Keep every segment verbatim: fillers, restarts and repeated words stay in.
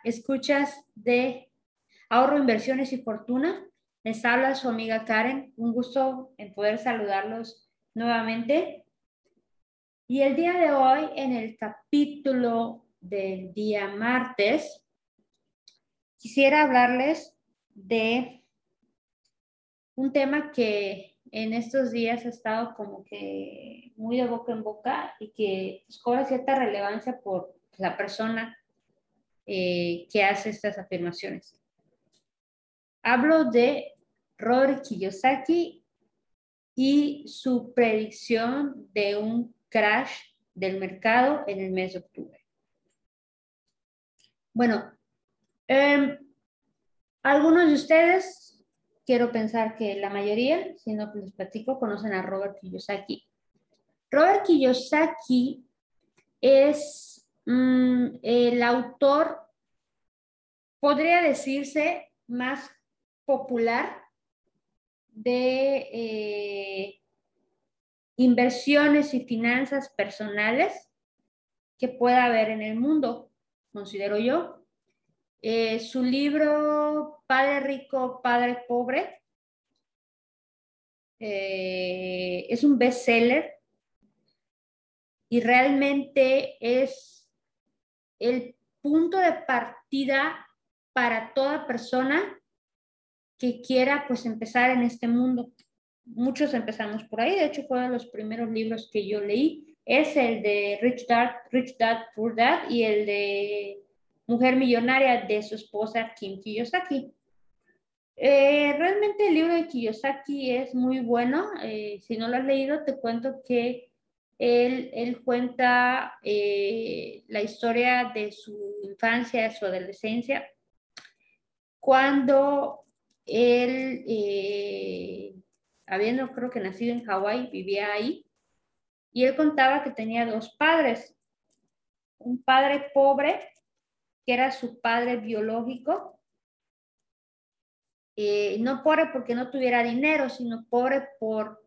escuchas de Ahorro, Inversiones y Fortuna. Les habla su amiga Karen. Un gusto en poder saludarlos nuevamente. Y el día de hoy, en el capítulo del día martes, quisiera hablarles de un tema que en estos días ha estado como que muy de boca en boca y que pues, cobra cierta relevancia por la persona eh, que hace estas afirmaciones. Hablo de Robert Kiyosaki y su predicción de un crash del mercado en el mes de octubre. Bueno, eh, algunos de ustedes, quiero pensar que la mayoría, si no les platico, conocen a Robert Kiyosaki. Robert Kiyosaki es mmm, el autor, podría decirse, más popular de eh, inversiones y finanzas personales que pueda haber en el mundo, considero yo. Eh, su libro Padre Rico, Padre Pobre eh, es un bestseller y realmente es el punto de partida para toda persona que quiera pues empezar en este mundo. Muchos empezamos por ahí, de hecho fueron los primeros libros que yo leí, es el de Rich Dad, Rich Dad, Poor Dad y el de Mujer Millonaria de su esposa Kim Kiyosaki. Eh, realmente el libro de Kiyosaki es muy bueno, eh, si no lo has leído te cuento que él, él cuenta eh, la historia de su infancia, de su adolescencia, cuando él, eh, habiendo creo que nacido en Hawái, vivía ahí, y él contaba que tenía dos padres, un padre pobre, que era su padre biológico, eh, no pobre porque no tuviera dinero, sino pobre por,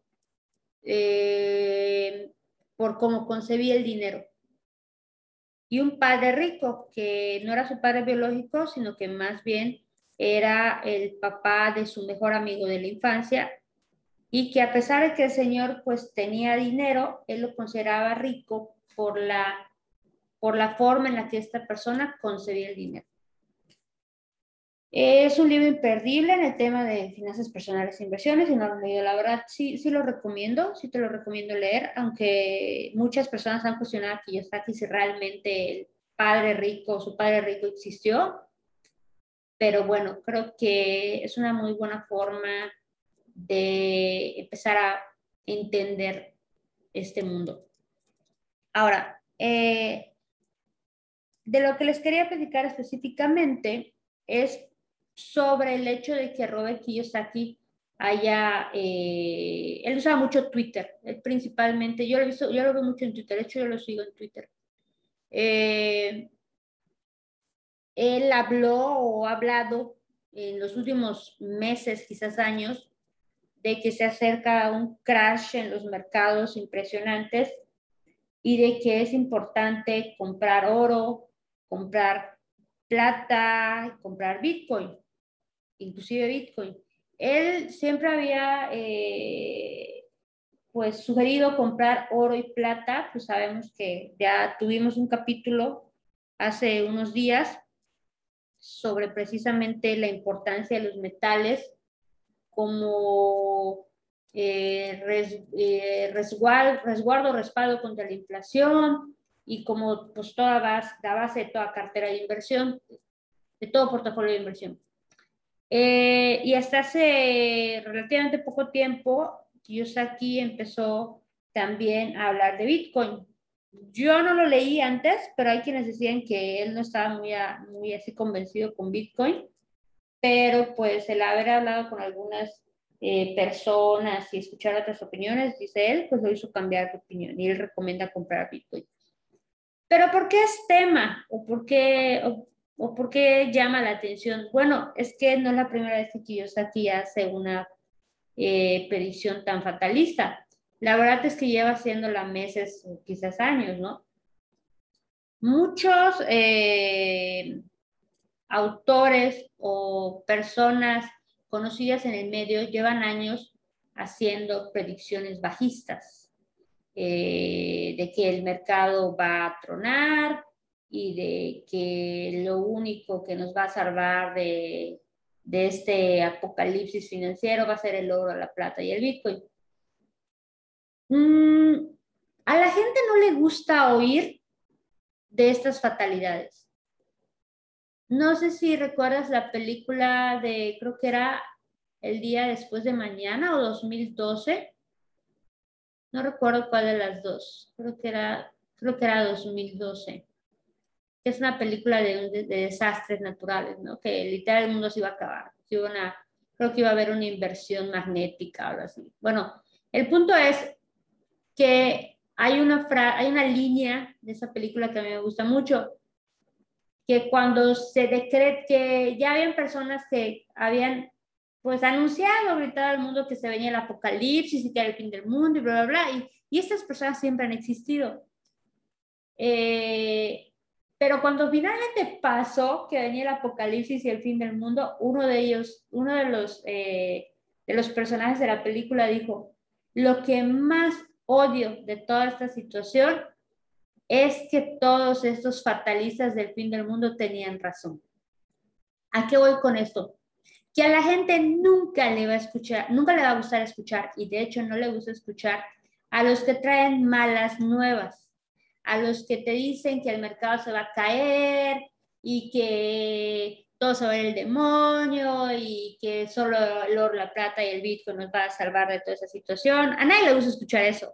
eh, por cómo concebía el dinero. Y un padre rico, que no era su padre biológico, sino que más bien era el papá de su mejor amigo de la infancia, y que a pesar de que el señor pues tenía dinero, él lo consideraba rico por la, por la forma en la que esta persona concebía el dinero. Es un libro imperdible en el tema de finanzas personales e inversiones. Si no lo han leído, la verdad, sí, sí lo recomiendo, sí te lo recomiendo leer, aunque muchas personas han cuestionado a Kiyosaki si realmente el padre rico, su padre rico existió, pero bueno, creo que es una muy buena forma de empezar a entender este mundo. Ahora, eh, de lo que les quería platicar específicamente es sobre el hecho de que Robert Kiyosaki haya, eh, él usaba mucho Twitter, él principalmente, yo lo, he visto, yo lo veo mucho en Twitter, de hecho yo lo sigo en Twitter. Eh, él habló o ha hablado en los últimos meses, quizás años, de que se acerca un crash en los mercados impresionantes y de que es importante comprar oro, comprar plata, comprar Bitcoin, inclusive Bitcoin. Él siempre había eh, pues sugerido comprar oro y plata, pues sabemos que ya tuvimos un capítulo hace unos días sobre precisamente la importancia de los metales como eh, res, eh, resguardo, resguardo, respaldo contra la inflación y como pues toda base, la base de toda cartera de inversión, de todo portafolio de inversión. Eh, y hasta hace relativamente poco tiempo, Kiyosaki empezó también a hablar de Bitcoin. Yo no lo leí antes, pero hay quienes decían que él no estaba muy, a, muy así convencido con Bitcoin, pero pues el haber hablado con algunas eh, personas y escuchar otras opiniones, dice él, pues lo hizo cambiar de opinión y él recomienda comprar Bitcoin. Pero ¿por qué es tema? ¿O por qué, o, o por qué llama la atención? Bueno, es que no es la primera vez que Kiyosaki hace una eh, predicción tan fatalista. La verdad es que lleva haciéndola meses, quizás años, ¿no? Muchos... Eh, autores o personas conocidas en el medio llevan años haciendo predicciones bajistas, eh, de que el mercado va a tronar y de que lo único que nos va a salvar de, de este apocalipsis financiero va a ser el oro, la plata y el Bitcoin. Mm, a la gente no le gusta oír de estas fatalidades. No sé si recuerdas la película de, creo que era El día después de mañana o dos mil doce. No recuerdo cuál de las dos. Creo que era, creo que era dos mil doce. Es una película de, de, de desastres naturales, ¿no? Que literal el mundo se iba a acabar. Que iba una, creo que iba a haber una inversión magnética o algo así. Bueno, el punto es que hay una, fra hay una línea de esa película que a mí me gusta mucho, que cuando se decreta, que ya habían personas que habían pues anunciado, gritado al mundo que se venía el apocalipsis y que era el fin del mundo y bla, bla, bla, y, y estas personas siempre han existido. Eh, pero cuando finalmente pasó que venía el apocalipsis y el fin del mundo, uno de ellos, uno de los, eh, de los personajes de la película dijo, lo que más odio de toda esta situación es que todos estos fatalistas del fin del mundo tenían razón. ¿A qué voy con esto? Que a la gente nunca le va a escuchar, nunca le va a gustar escuchar, y de hecho no le gusta escuchar a los que traen malas nuevas, a los que te dicen que el mercado se va a caer y que todo se va a ir el demonio y que solo el oro, la plata y el Bitcoin nos va a salvar de toda esa situación. A nadie le gusta escuchar eso.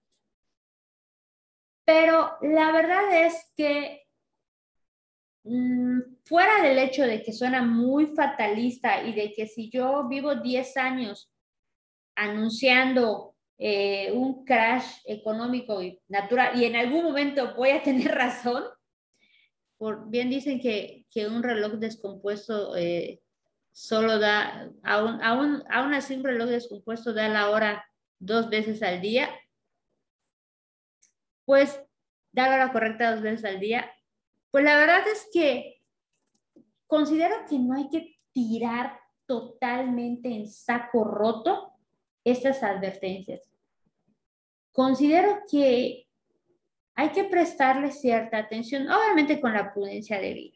Pero la verdad es que mmm, fuera del hecho de que suena muy fatalista y de que si yo vivo diez años anunciando eh, un crash económico y natural y en algún momento voy a tener razón, por, bien dicen que, que un reloj descompuesto eh, solo da, aún, aún, aún así un reloj descompuesto da la hora dos veces al día, pues da la hora correcta dos veces al día. Pues la verdad es que considero que no hay que tirar totalmente en saco roto estas advertencias. Considero que hay que prestarle cierta atención, obviamente con la prudencia debida.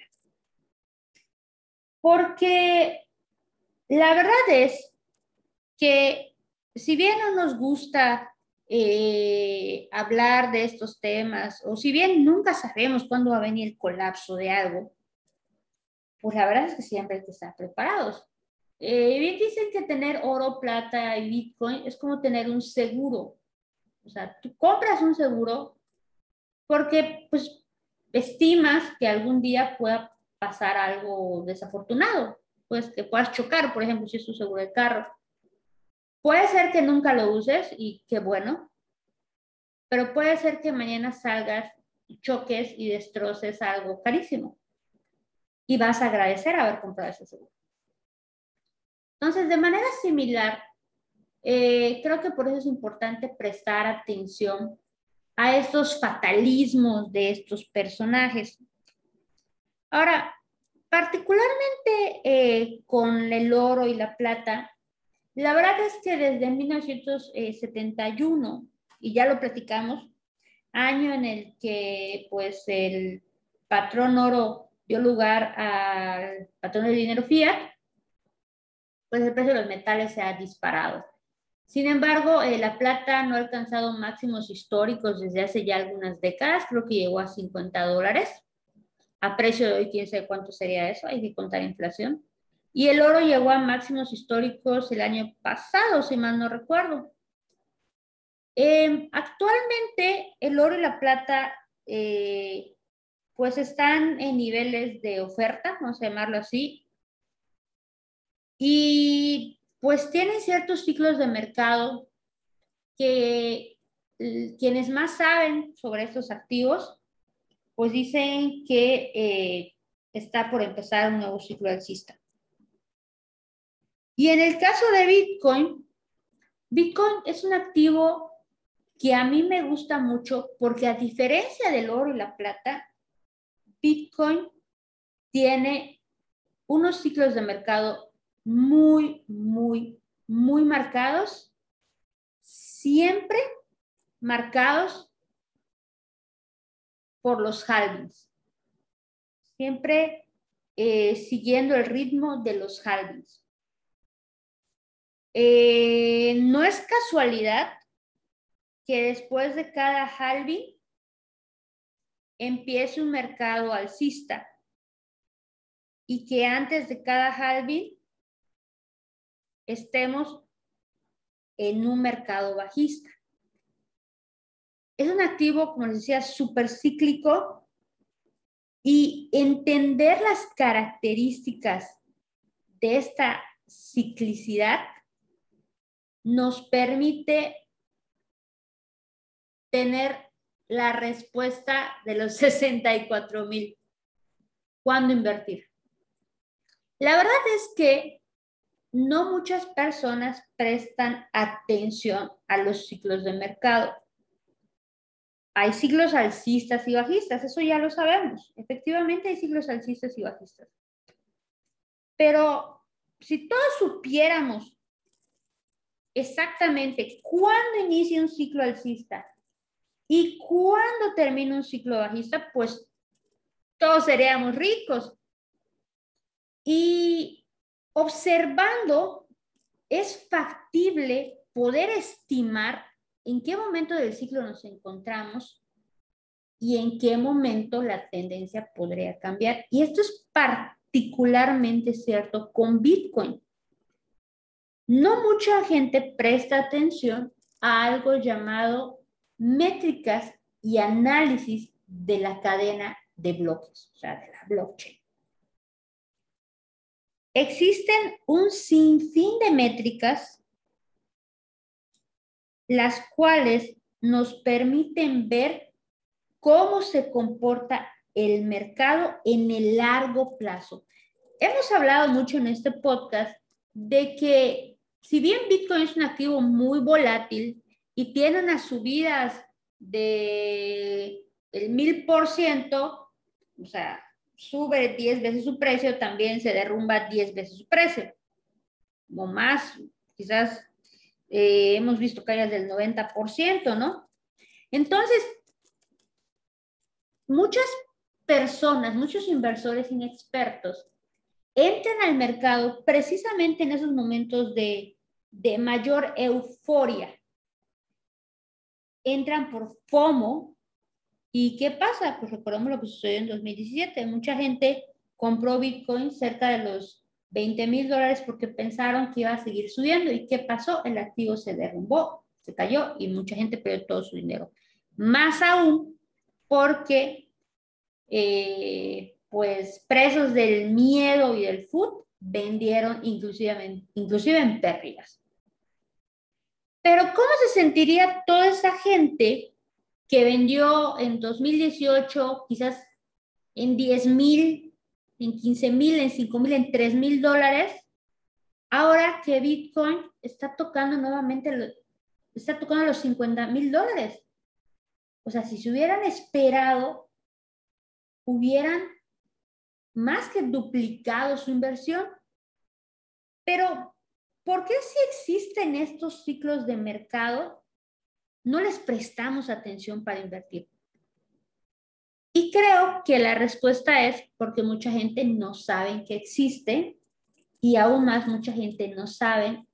Porque la verdad es que si bien no nos gusta eh, hablar de estos temas, o si bien nunca sabemos cuándo va a venir el colapso de algo, pues la verdad es que siempre hay que estar preparados. Eh, bien dicen que tener oro, plata y Bitcoin es como tener un seguro. O sea, tú compras un seguro porque pues estimas que algún día pueda pasar algo desafortunado, pues que puedas chocar, por ejemplo, si es un seguro de carro. Puede ser que nunca lo uses y qué bueno, pero puede ser que mañana salgas, choques y destroces algo carísimo y vas a agradecer haber comprado ese seguro. Entonces, de manera similar, eh, creo que por eso es importante prestar atención a estos fatalismos de estos personajes. Ahora, particularmente eh, con el oro y la plata, la verdad es que desde mil novecientos setenta y uno, y ya lo platicamos, año en el que pues el patrón oro dio lugar al patrón de dinero fiat, pues el precio de los metales se ha disparado. Sin embargo, eh, la plata no ha alcanzado máximos históricos desde hace ya algunas décadas, creo que llegó a cincuenta dólares. A precio de hoy, quién sabe cuánto sería eso, hay que contar inflación. Y el oro llegó a máximos históricos el año pasado, si mal no recuerdo. Eh, actualmente, el oro y la plata eh, pues están en niveles de oferta, vamos a llamarlo así, y pues tienen ciertos ciclos de mercado que quienes más saben sobre estos activos, pues dicen que eh, está por empezar un nuevo ciclo alcista. Y en el caso de Bitcoin, Bitcoin es un activo que a mí me gusta mucho porque a diferencia del oro y la plata, Bitcoin tiene unos ciclos de mercado muy, muy, muy marcados, siempre marcados por los halvings, siempre eh, siguiendo el ritmo de los halvings. Eh, no es casualidad que después de cada halving empiece un mercado alcista y que antes de cada halving estemos en un mercado bajista. Es un activo, como les decía, súper cíclico, y entender las características de esta ciclicidad nos permite tener la respuesta de los sesenta y cuatro mil. ¿Cuándo invertir? La verdad es que no muchas personas prestan atención a los ciclos de mercado. Hay ciclos alcistas y bajistas, eso ya lo sabemos. Efectivamente hay ciclos alcistas y bajistas. Pero si todos supiéramos exactamente cuándo inicia un ciclo alcista y cuándo termina un ciclo bajista, pues todos seríamos ricos. Y observando, es factible poder estimar en qué momento del ciclo nos encontramos y en qué momento la tendencia podría cambiar. Y esto es particularmente cierto con Bitcoin. No mucha gente presta atención a algo llamado métricas y análisis de la cadena de bloques, o sea, de la blockchain. Existen un sinfín de métricas las cuales nos permiten ver cómo se comporta el mercado en el largo plazo. Hemos hablado mucho en este podcast de que si bien Bitcoin es un activo muy volátil y tiene unas subidas de el mil por ciento, o sea, sube diez veces su precio, también se derrumba diez veces su precio, o más, quizás eh, hemos visto caídas del noventa por ciento, ¿no? Entonces, muchas personas, muchos inversores inexpertos entran al mercado precisamente en esos momentos de, de mayor euforia. Entran por FOMO. ¿Y qué pasa? Pues recordemos lo que sucedió en dos mil diecisiete. Mucha gente compró Bitcoin cerca de los veinte mil dólares porque pensaron que iba a seguir subiendo. ¿Y qué pasó? El activo se derrumbó, se cayó y mucha gente perdió todo su dinero. Más aún porque eh, pues presos del miedo y del F U D vendieron inclusive, inclusive en pérdidas. Pero ¿cómo se sentiría toda esa gente que vendió en dos mil dieciocho quizás en diez mil, en quince mil, en cinco mil, en tres mil dólares, ahora que Bitcoin está tocando nuevamente, está tocando los cincuenta mil dólares? O sea, si se hubieran esperado, hubieran más que duplicado su inversión. Pero, ¿por qué si existen estos ciclos de mercado, no les prestamos atención para invertir? Y creo que la respuesta es porque mucha gente no sabe que existe, y aún más mucha gente no sabe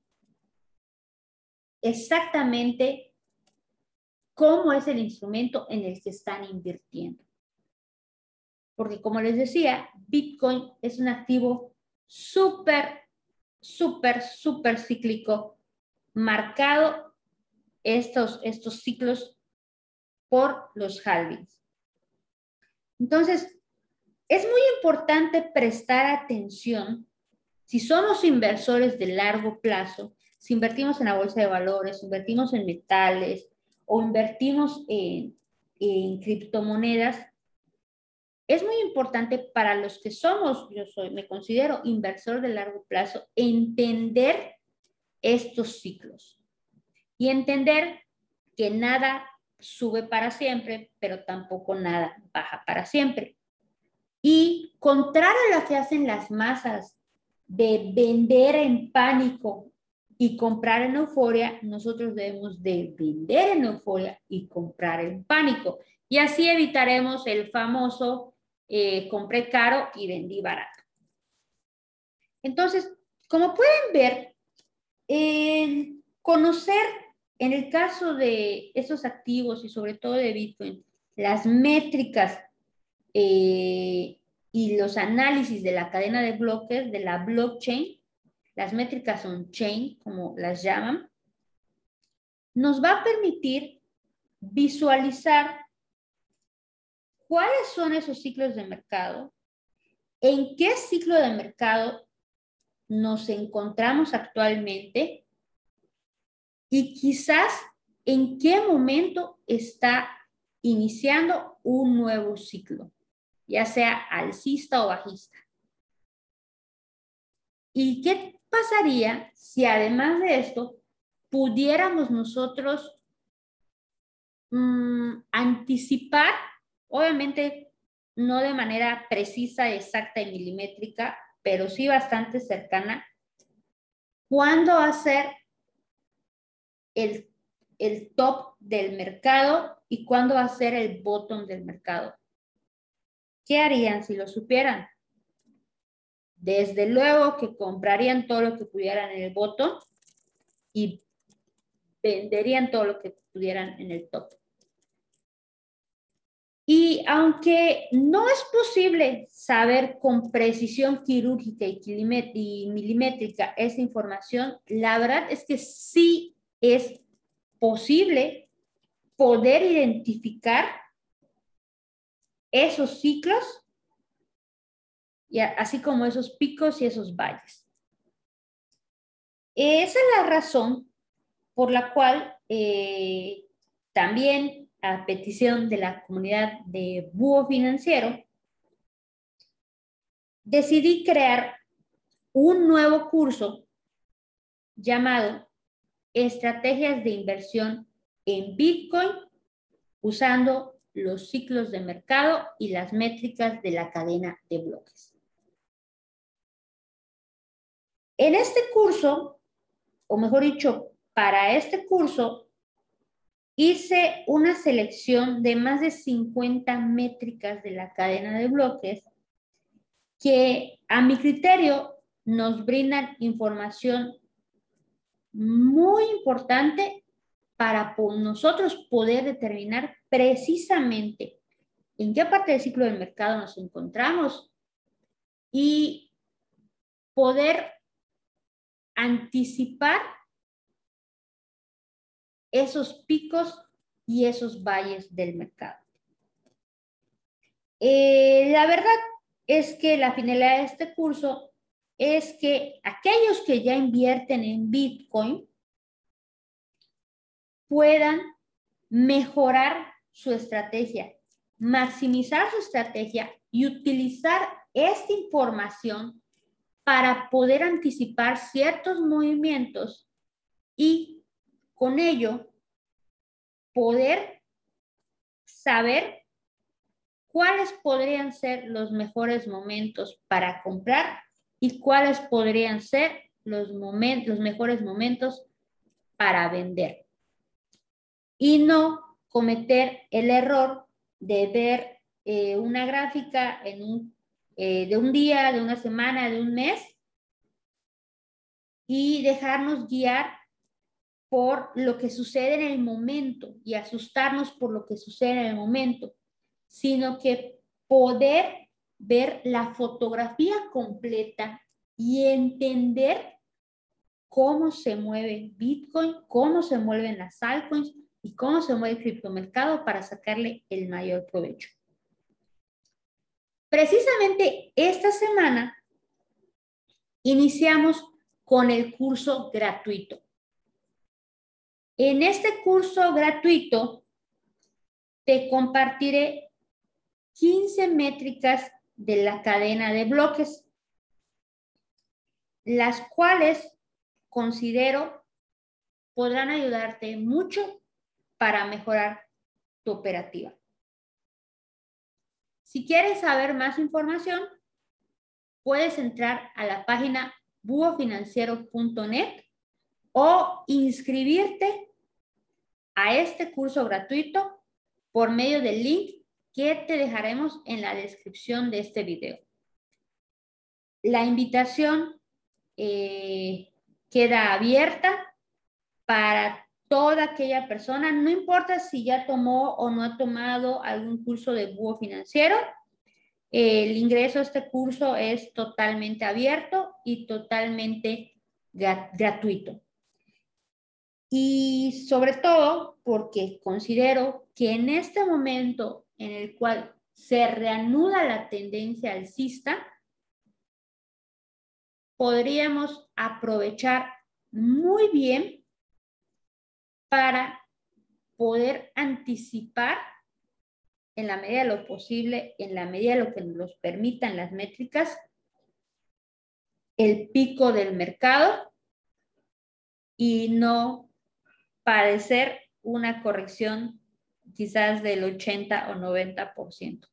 exactamente cómo es el instrumento en el que están invirtiendo. Porque como les decía, Bitcoin es un activo súper, súper, súper cíclico, marcado estos, estos ciclos por los halvings. Entonces, es muy importante prestar atención si somos inversores de largo plazo, si invertimos en la bolsa de valores, invertimos en metales o invertimos en, en criptomonedas. Es muy importante para los que somos, yo soy, me considero inversor de largo plazo, entender estos ciclos y entender que nada sube para siempre, pero tampoco nada baja para siempre. Y contrario a lo que hacen las masas de vender en pánico y comprar en euforia, nosotros debemos de vender en euforia y comprar en pánico. Y así evitaremos el famoso eh, compré caro y vendí barato. Entonces, como pueden ver, eh, conocer en el caso de esos activos y sobre todo de Bitcoin, las métricas eh, y los análisis de la cadena de bloques de la blockchain, las métricas on-chain, como las llaman, nos va a permitir visualizar cuáles son esos ciclos de mercado, en qué ciclo de mercado nos encontramos actualmente y quizás en qué momento está iniciando un nuevo ciclo, ya sea alcista o bajista. ¿Y qué pasaría si además de esto pudiéramos nosotros mmm, anticipar, obviamente no de manera precisa, exacta y milimétrica, pero sí bastante cercana, cuándo va a ser el, el top del mercado y cuándo va a ser el bottom del mercado? ¿Qué harían si lo supieran? Desde luego que comprarían todo lo que pudieran en el bottom y venderían todo lo que pudieran en el top. Y aunque no es posible saber con precisión quirúrgica y milimétrica esa información, la verdad es que sí es posible poder identificar esos ciclos, y así como esos picos y esos valles. Esa es la razón por la cual eh, también a petición de la comunidad de Búho Financiero, decidí crear un nuevo curso llamado Estrategias de Inversión en Bitcoin usando los ciclos de mercado y las métricas de la cadena de bloques. En este curso, o mejor dicho, para este curso, hice una selección de más de cincuenta métricas de la cadena de bloques que a mi criterio nos brindan información muy importante para nosotros poder determinar precisamente en qué parte del ciclo del mercado nos encontramos y poder anticipar esos picos y esos valles del mercado. Eh, la verdad es que la finalidad de este curso es que aquellos que ya invierten en Bitcoin puedan mejorar su estrategia, maximizar su estrategia y utilizar esta información para poder anticipar ciertos movimientos y con ello poder saber cuáles podrían ser los mejores momentos para comprar y cuáles podrían ser los, momentos, los mejores momentos para vender. Y no cometer el error de ver eh, una gráfica en un, eh, de un día, de una semana, de un mes y dejarnos guiar por lo que sucede en el momento y asustarnos por lo que sucede en el momento, sino que poder ver la fotografía completa y entender cómo se mueve Bitcoin, cómo se mueven las altcoins y cómo se mueve el criptomercado para sacarle el mayor provecho. Precisamente esta semana iniciamos con el curso gratuito. En este curso gratuito te compartiré quince métricas de la cadena de bloques, las cuales considero podrán ayudarte mucho para mejorar tu operativa. Si quieres saber más información, puedes entrar a la página búho financiero punto net o inscribirte a este curso gratuito por medio del link que te dejaremos en la descripción de este video. La invitación eh, queda abierta para toda aquella persona, no importa si ya tomó o no ha tomado algún curso de búho financiero. El ingreso a este curso es totalmente abierto y totalmente gratuito. Y sobre todo porque considero que en este momento en el cual se reanuda la tendencia alcista, podríamos aprovechar muy bien para poder anticipar en la medida de lo posible, en la medida de lo que nos permitan las métricas, el pico del mercado y no padecer una corrección quizás del ochenta o noventa por ciento.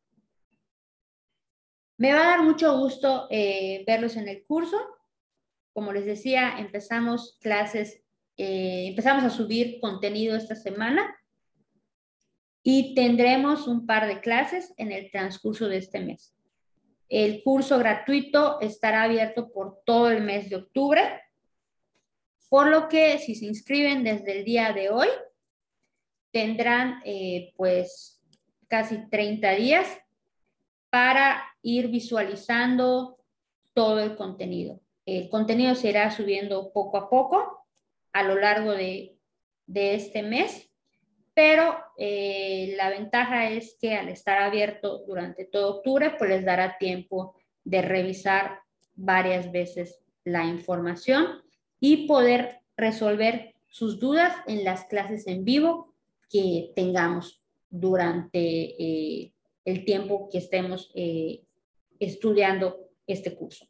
Me va a dar mucho gusto eh, verlos en el curso. Como les decía, empezamos clases, eh, empezamos a subir contenido esta semana y tendremos un par de clases en el transcurso de este mes. El curso gratuito estará abierto por todo el mes de octubre, por lo que si se inscriben desde el día de hoy, tendrán eh, pues casi treinta días para ir visualizando todo el contenido. El contenido se irá subiendo poco a poco a lo largo de, de este mes, pero eh, la ventaja es que al estar abierto durante todo octubre, pues les dará tiempo de revisar varias veces la información y poder resolver sus dudas en las clases en vivo que tengamos durante eh, el tiempo que estemos eh, estudiando este curso.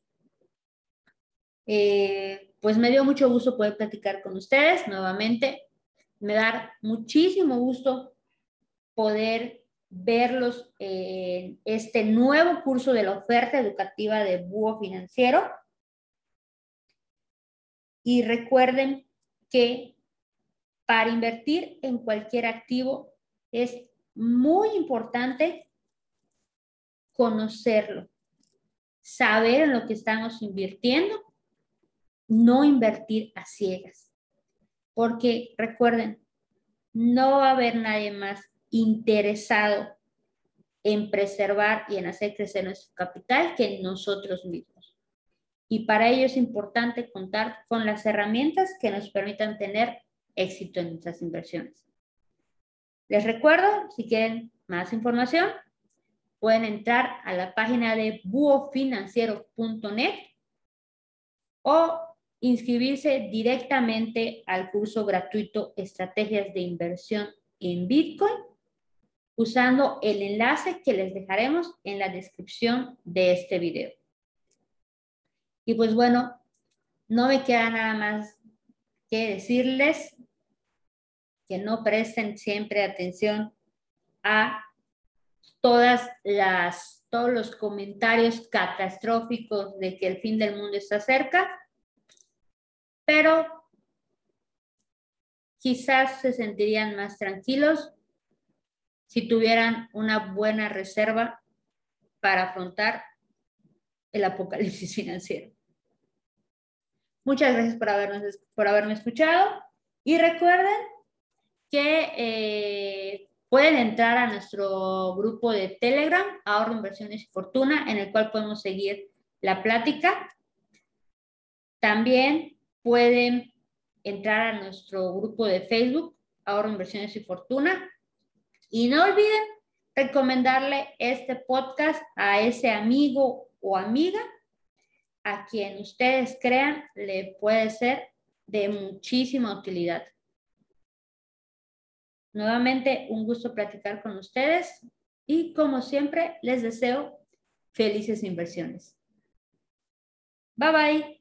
Eh, pues me dio mucho gusto poder platicar con ustedes nuevamente. Me da muchísimo gusto poder verlos en este nuevo curso de la oferta educativa de Búho Financiero. Y recuerden que para invertir en cualquier activo es muy importante conocerlo, saber en lo que estamos invirtiendo, no invertir a ciegas. Porque recuerden, no va a haber nadie más interesado en preservar y en hacer crecer nuestro capital que nosotros mismos. Y para ello es importante contar con las herramientas que nos permitan tener éxito en nuestras inversiones. Les recuerdo, si quieren más información, pueden entrar a la página de búho financiero punto net o inscribirse directamente al curso gratuito Estrategias de Inversión en Bitcoin usando el enlace que les dejaremos en la descripción de este video. Y pues bueno, no me queda nada más que decirles que no presten siempre atención a todas las, todos los comentarios catastróficos de que el fin del mundo está cerca, pero quizás se sentirían más tranquilos si tuvieran una buena reserva para afrontar el apocalipsis financiero. Muchas gracias por, habernos, por haberme escuchado y recuerden que eh, pueden entrar a nuestro grupo de Telegram, Ahorro, Inversiones y Fortuna, en el cual podemos seguir la plática. También pueden entrar a nuestro grupo de Facebook, Ahorro, Inversiones y Fortuna. Y no olviden recomendarle este podcast a ese amigo o amiga a quien ustedes crean le puede ser de muchísima utilidad. Nuevamente, un gusto platicar con ustedes y como siempre les deseo felices inversiones. Bye bye.